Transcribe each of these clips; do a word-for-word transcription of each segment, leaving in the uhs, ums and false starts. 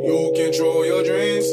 You control your dreams.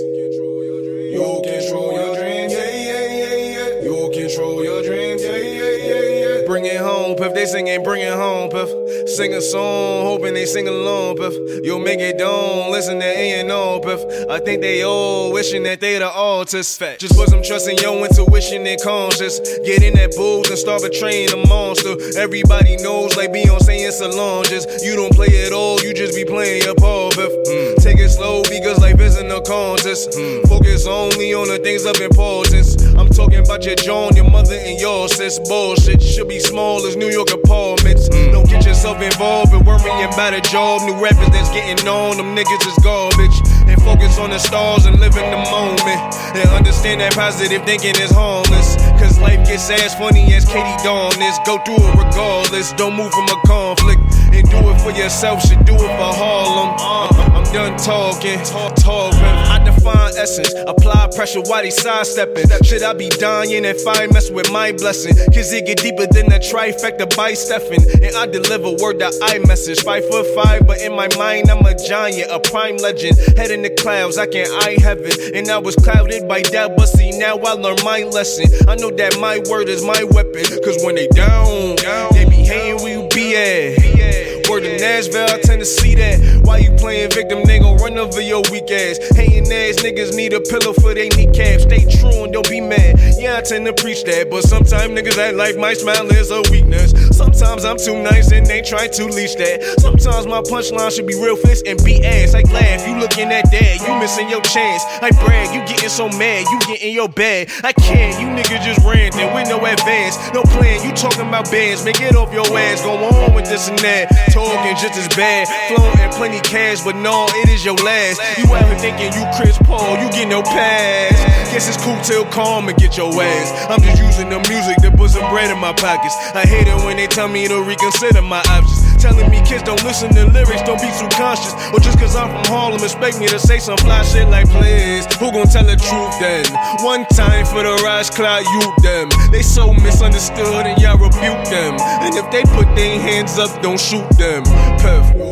You control your dreams. Yeah, yeah, yeah, yeah. You control your dreams. Yeah, yeah, yeah, yeah. Bring it home, Puff. They singing, bring it home, Puff. Sing a song, hoping they sing along, Puff. You'll make it done, listen to A and O, Puff. I think they all wishing that they the artists. Just put some trust in your intuition and conscious. Get in that booth and start betraying a monster. Everybody knows, like Beyonce and Solange. You don't play it all, you just be playing your part, Puff. Mm. Take it slow because life isn't a contest. Mm. Focus only on the things of importance. I'm talking about your John, your mother, and your sis. Bullshit should be small as New York apartments. Mm. Don't get yourself involved in worrying about a job. New rappers that's getting on, them niggas is garbage. And focus on the stars and live in the moment. And understand that positive thinking is harmless. Cause life gets as funny as Katie Dawn is. Go through it regardless, don't move from a conflict. And do it for yourself, should do it for Harlem. I'm done talking, talk, talking. I define essence, apply pressure while they sidestepping. Should I be dying if I mess with my blessing? Cause it get deeper than the trifecta by Stephen. And I deliver word that I message. Five foot five, but in my mind I'm a giant, a prime legend. Head in the clouds, I can eye heaven. And I was clouded by doubt, but see now I learn my lesson. I know that my word is my weapon. Cause when they down, they be hating where you be at. Word to Nashville, I tend to see that. Why you playing victim, they gon' run over your weak ass. Hating ass niggas need a pillow for they kneecaps. Stay true and don't be mad. Yeah, I tend to preach that, but sometimes niggas act like my smile is a weakness. Sometimes I'm too nice and they try to leash that. Sometimes my punchline should be real fist and be ass. I laugh, you looking at that, you missing your chance. I brag, you getting so mad, you getting your bag. I can't, you niggas just ranting with no advance. No plan, you talking about bands, man, get off your ass. Go on with this and that. Talking just as bad, flowing plenty cash, but no, it is your last. You out here thinking you Chris Paul, you get no pass. Guess it's cool till calm and get your ass. I'm just using the music to put some bread in my pockets. I hate it when they tell me to reconsider my options. Telling me kids don't listen to lyrics, don't be too conscious. Or just cause I'm from Harlem, expect me to say some fly shit like please. Who gon' tell the truth then? One time for the Raj Cloud, you them. They so misunderstood and y'all rebuke them. And if they put their hands up, don't shoot them. Puff.